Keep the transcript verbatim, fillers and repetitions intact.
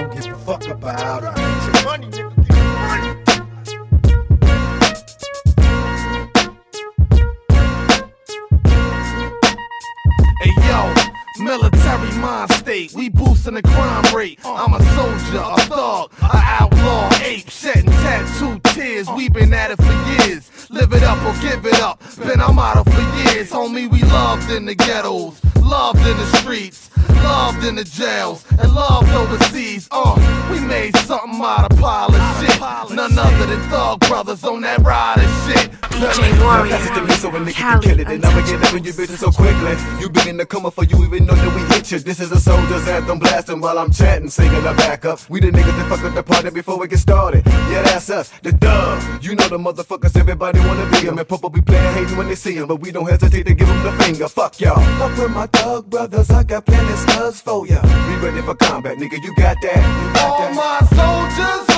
don't give a fuck about it. Get your money, nigga, get your money. Hey yo, military mind state, we boosting the crime rate. I'm a soldier, a thug, a outlaw, ape, shedding tattoo tears. We been at it for years. Live it up or give it up. Been our motto for years, homie. We loved in the ghettos, loved in the streets, loved in the jails, and loved overseas. Uh, we made something out of pile of shit. None other than Thug Brothers on that ride and shit. D J Warrior, pass it to me so a nigga can kill it, and I'ma get up in your bitches so quickly. You begin to come up for you even know that we hit you. This is a soldier's anthem blasting while I'm chatting, singing the backup. We the niggas that fuck up the party before we get started. Yeah, that's us, the dub. You know the motherfuckers, everybody wanna be them. And Popo be playing hating when they see them, but we don't hesitate to give them the finger. Fuck y'all. Fuck with my Thug Brothers, I got plenty studs for ya. Be ready for combat, nigga, you got that? You got All that. my soldiers